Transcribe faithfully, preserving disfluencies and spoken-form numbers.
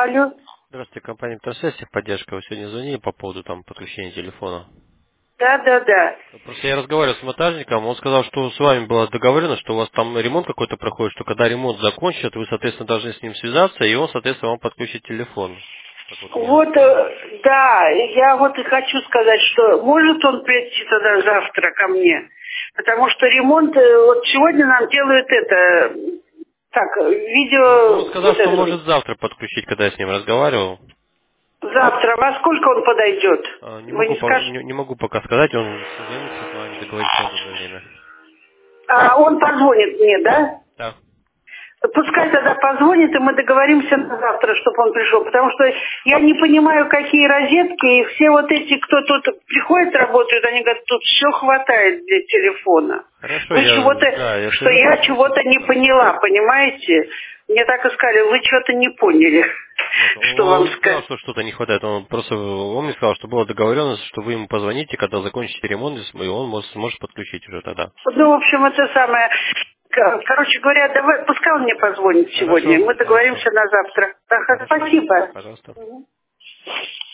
Алло. Здравствуйте, компания Интерсвязь, поддержка. Вы сегодня звонили по поводу там подключения телефона. Да, да, да. Просто я разговаривал с монтажником, он сказал, что с вами было договорено, что у вас там ремонт какой-то проходит, что когда ремонт закончат, вы, соответственно, должны с ним связаться, и он, соответственно, вам подключит телефон. Так вот мне Вот, рассказывали. э, да, я вот и хочу сказать, что может он прийти тогда завтра ко мне, потому что ремонт, э, вот сегодня нам делают это, так, Ну, он видео, сказал, вот что это, может завтра подключить, когда я с ним разговаривал. завтра, во сколько он подойдет? А, Не Вы могу, не по- скажете? не, не могу пока сказать, он созвонится с вами, договорится на удобное время. А он позвонит мне, да? Да. Пускай тогда позвонит, и мы договоримся на завтра, чтобы он пришел. Потому что я не понимаю, какие розетки, и все вот эти, кто тут приходит, работают, они говорят, тут все хватает для телефона. Хорошо, Вы я, чего-то, да, я что свяжусь я с ним чего-то не сейчас. поняла, понимаете? Мне так и сказали, вы что-то не поняли, Нет, он, что вам он не сказал, сказать. что что-то не хватает. Он просто, он мне сказал, что была договоренность, что вы ему позвоните, когда закончите ремонт, и он может, сможет подключить уже тогда. Ну, в общем, это самое... К- Короче говоря, давай, пускай он мне позвонит сегодня. Хорошо, Мы хорошо. договоримся на завтра. Так, Хорошо. спасибо. Пожалуйста.